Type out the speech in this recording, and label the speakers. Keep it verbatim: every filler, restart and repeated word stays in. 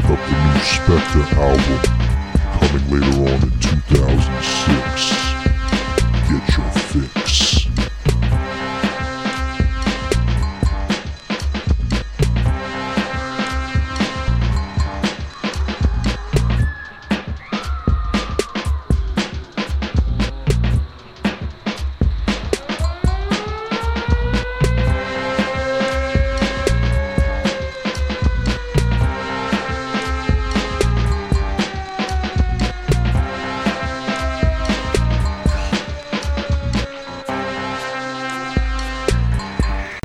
Speaker 1: of the new Spectre album, coming later on in two thousand six. Get your fix.